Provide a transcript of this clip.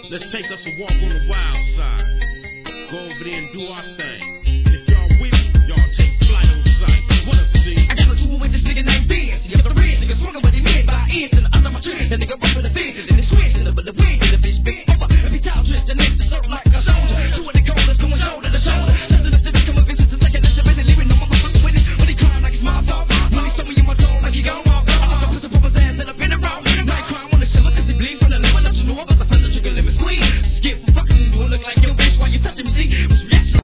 Let's take us a walk on the wild side. Go over there and do our thing. And if y'all with me, y'all take flight on sight. What up, C? I got a tour with this nigga named Ben. You have the red nigga smoking what he meant by ends and under my chin. The nigga run for the fences.